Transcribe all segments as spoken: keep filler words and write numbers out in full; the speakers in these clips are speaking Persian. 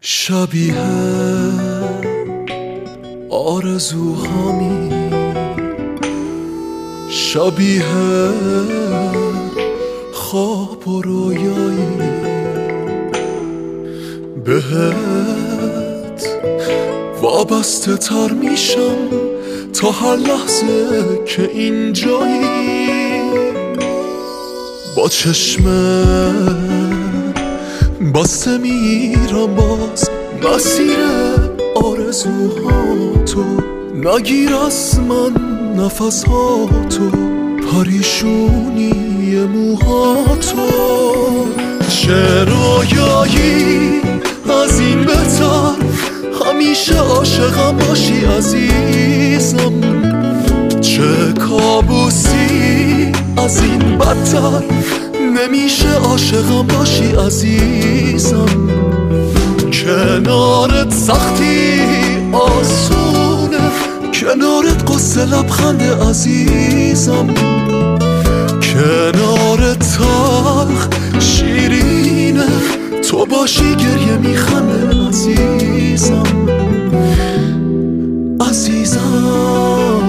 شبیه آرزوهامی، شبیه خواب و رویایی، بهت وابسته تر میشم تا هر لحظه که اینجایی. با چشم بسته میرم باز مسیر آرزوهاتو، نگیر از من نفساتو، پریشونی موهاتو. چه رویایی از این بهتر، همیشه عاشقم باشی عزیزم. چه کابوسی از این بدتر، نمیشه عاشقم باشی عزیزم. کنارت سختی آسونه، کنارت قصه لبخند عزیزم. کنارت تلخ شیرینه، تو باشی گریه میخنده عزیزم. عزیزم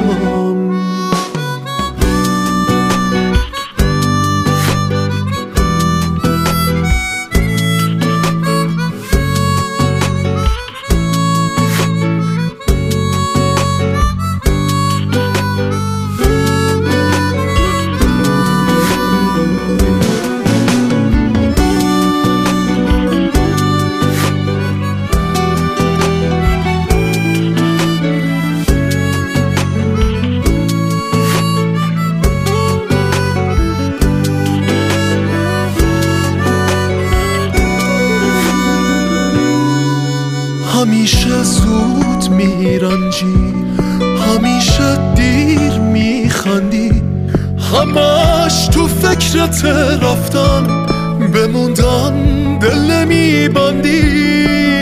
همیشه زود میرنجی، همیشه دیر میخندی، همش تو فکرت رفتن بموندن دل نمیبندی.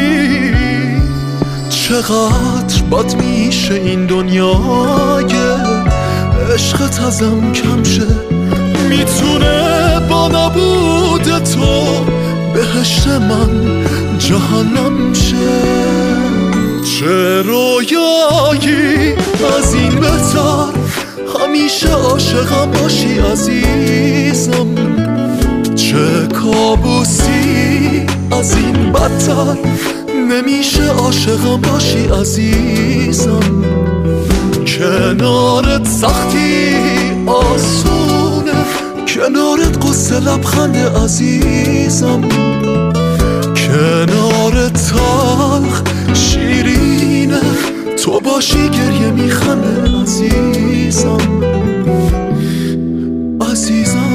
چقدر بد میشه این دنیای عشقت ازم کم شه، میتونه با نبود تو بهشت من جهنم شه. چه رویایی از این بهتر، همیشه عاشقم باشی عزیزم. چه کابوسی از این بدتر، نمیشه عاشقم باشی عزیزم. کنارت سختی آسونه، کنارت قصه لبخند عزیزم. کنارت تلخ شیرینه، تو باشی گریه میخنده عزیزم. عزیزم